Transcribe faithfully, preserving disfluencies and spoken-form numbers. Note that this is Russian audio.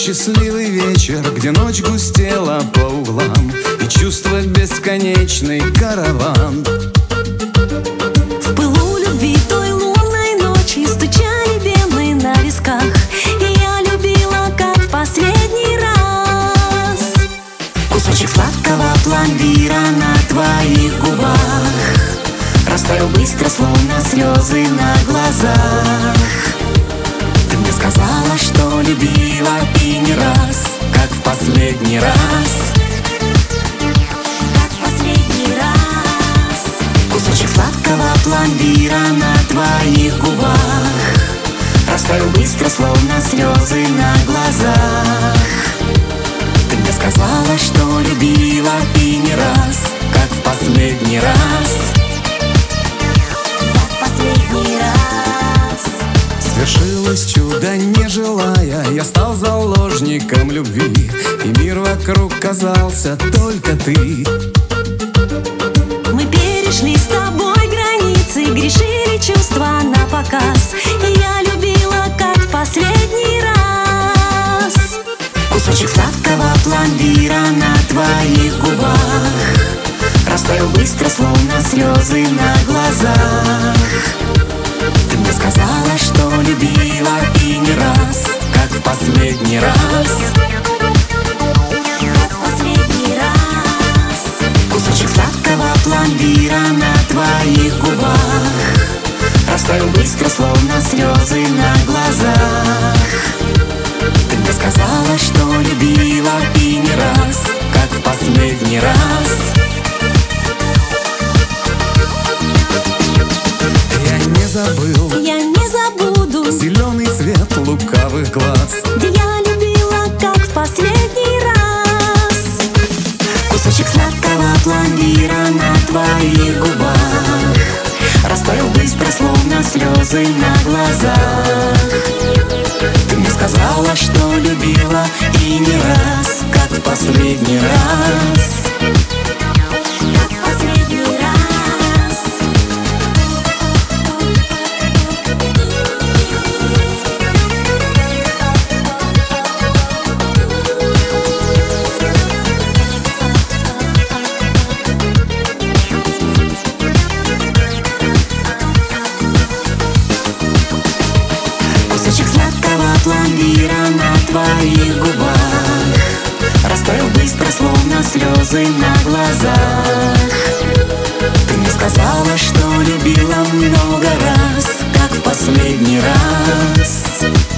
счастливый вечер, где ночь густела по углам, и чувство бесконечный караван. В пылу любви той лунной ночи стучали вены на висках, и я любила, как в последний раз. Кусочек сладкого пломбира на твоих губах растаял быстро, словно слезы на глазах. Ты мне сказала, что любила и не раз, как в последний раз. Как в последний раз. Кусочек сладкого пломбира на твоих губах растаял быстро, словно слезы на глазах. Ты мне сказала, что любила и не раз, как в последний раз. Свершилось чудо, не желая, я стал заложником любви, и мир вокруг казался только ты. Мы перешли с тобой границы, грешили чувства на показ, и я любила, как в последний раз. Кусочек сладкого пломбира на твоих губах растаял быстро, словно слезы на глазах. Ты мне сказала, что любила и не раз, как в последний раз. Как в последний раз. Кусочек сладкого пломбира на твоих губах растаял быстро, словно слезы на глазах. Ты мне сказала, что любила и не раз, как в последний раз. Забыл, я не забуду зеленый цвет лукавых глаз, где я любила, как в последний раз. Кусочек сладкого пломбира на твоих губах растаял быстро, словно слезы на глазах. Ты мне сказала, что любила и не раз, как в последний раз. Кусочек сладкого пломбира на твоих губах растаял быстро, словно слезы на глазах. Ты мне сказала, что любила много раз, как в последний раз.